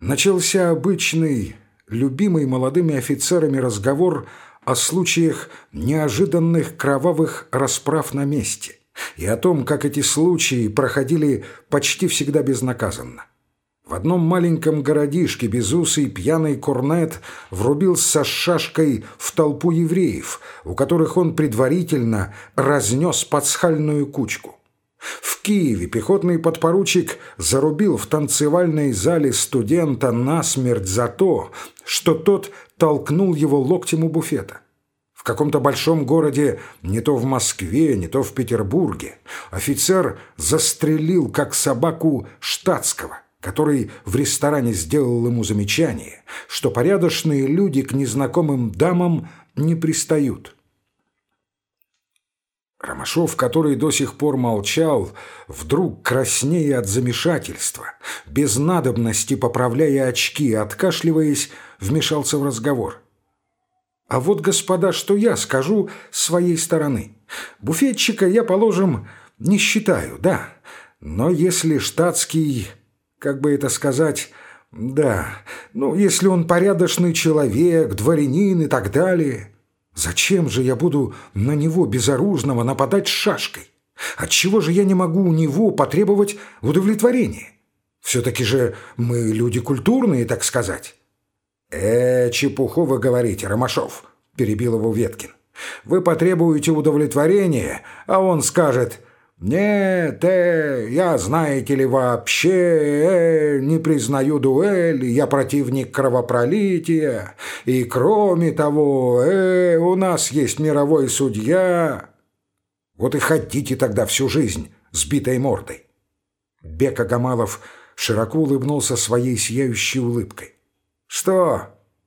Начался обычный, любимый молодыми офицерами разговор о случаях неожиданных кровавых расправ на месте и о том, как эти случаи проходили почти всегда безнаказанно. В одном маленьком городишке безусый пьяный корнет врубился с шашкой в толпу евреев, у которых он предварительно разнес пасхальную кучку. В Киеве пехотный подпоручик зарубил в танцевальной зале студента насмерть за то, что тот толкнул его локтем у буфета. В каком-то большом городе, не то в Москве, не то в Петербурге, офицер застрелил как собаку штатского, который в ресторане сделал ему замечание, что порядочные люди к незнакомым дамам не пристают. Ромашов, который до сих пор молчал, вдруг, краснея от замешательства, без надобности поправляя очки и откашливаясь, вмешался в разговор. «А вот, господа, что я скажу с своей стороны. Буфетчика я, положим, не считаю, да, но если штатский, как бы это сказать, да, ну, если он порядочный человек, дворянин и так далее, зачем же я буду на него безоружного нападать шашкой? Отчего же я не могу у него потребовать удовлетворения? Все-таки же мы люди культурные, так сказать». Чепуху вы говорите, Ромашов», — перебил его Веткин. «Вы потребуете удовлетворения, а он скажет: «Нет, я, знаете ли, вообще не признаю дуэли, я противник кровопролития, и кроме того, у нас есть мировой судья». Вот и ходите тогда всю жизнь с битой мордой. Бек Агамалов широко улыбнулся своей сияющей улыбкой. «Что?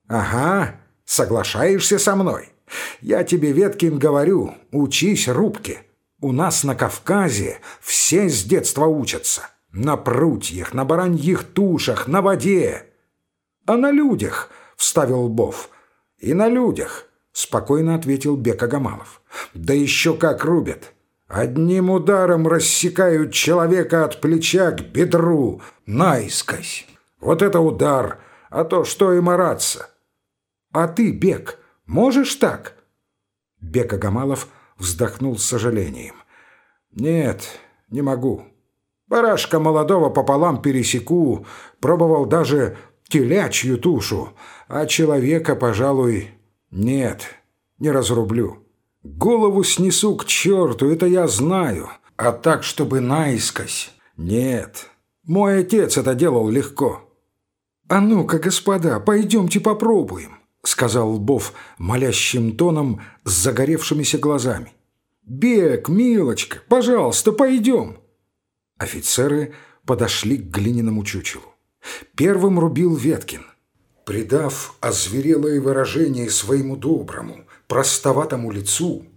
Ага, соглашаешься со мной? Я тебе, Веткин, говорю, учись рубке. У нас на Кавказе все с детства учатся. На прутьях, на бараньих тушах, на воде». «А на людях?» — вставил Лбов. «И на людях», — спокойно ответил Бек Агамалов. «Да еще как рубят. Одним ударом рассекают человека от плеча к бедру, наискось. Вот это удар! А то что и мараться». «А ты, Бек, можешь так?» Бек Агамалов вздохнул с сожалением. «Нет, не могу. Барашка молодого пополам пересеку, пробовал даже телячью тушу, а человека, пожалуй, нет, не разрублю. Голову снесу к черту, это я знаю, а так, чтобы наискось, нет. Мой отец это делал легко». «А ну-ка, господа, пойдемте попробуем», — сказал Лбов молящим тоном с загоревшимися глазами. «Бек, милочка, пожалуйста, пойдем». Офицеры подошли к глиняному чучелу. Первым рубил Веткин. Придав озверелое выражение своему доброму, простоватому лицу,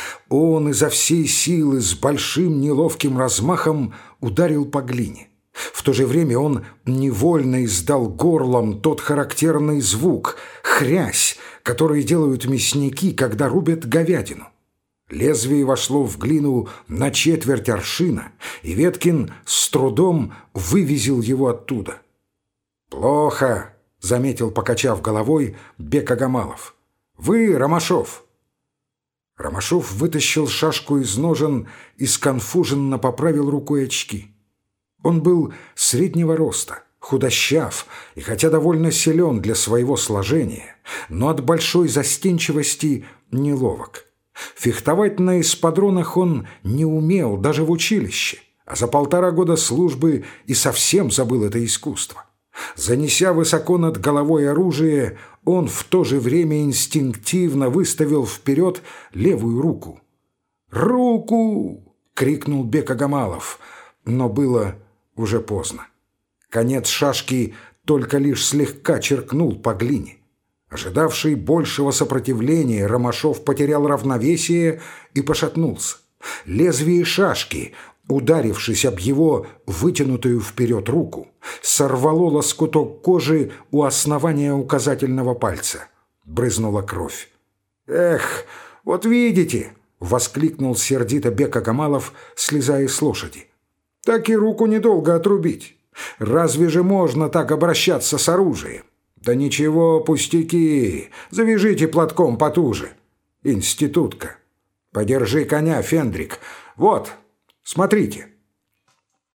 он изо всей силы с большим неловким размахом ударил по глине. В то же время он невольно издал горлом тот характерный звук — хрясь, который делают мясники, когда рубят говядину. Лезвие вошло в глину на четверть аршина, и Веткин с трудом вывезил его оттуда. «Плохо», — заметил, покачав головой, Бек Агамалов. «Вы, Ромашов». Ромашов вытащил шашку из ножен и сконфуженно поправил рукой очки. Он был среднего роста, худощав и хотя довольно силен для своего сложения, но от большой застенчивости неловок. Фехтовать на эспадронах он не умел даже в училище, а за 1,5 года службы и совсем забыл это искусство. Занеся высоко над головой оружие, он в то же время инстинктивно выставил вперед левую руку. «Руку!» — крикнул Бек Агамалов, но было уже поздно. Конец шашки только лишь слегка черкнул по глине. Ожидавший большего сопротивления, Ромашов потерял равновесие и пошатнулся. Лезвие шашки, ударившись об его вытянутую вперед руку, сорвало лоскуток кожи у основания указательного пальца. Брызнула кровь. «Эх, вот видите!» — воскликнул сердито Бек Агамалов, слезая с лошади. «Так и руку недолго отрубить. Разве же можно так обращаться с оружием? Да ничего, пустяки, завяжите платком потуже. Институтка. Подержи коня, Фендрик. Вот, смотрите».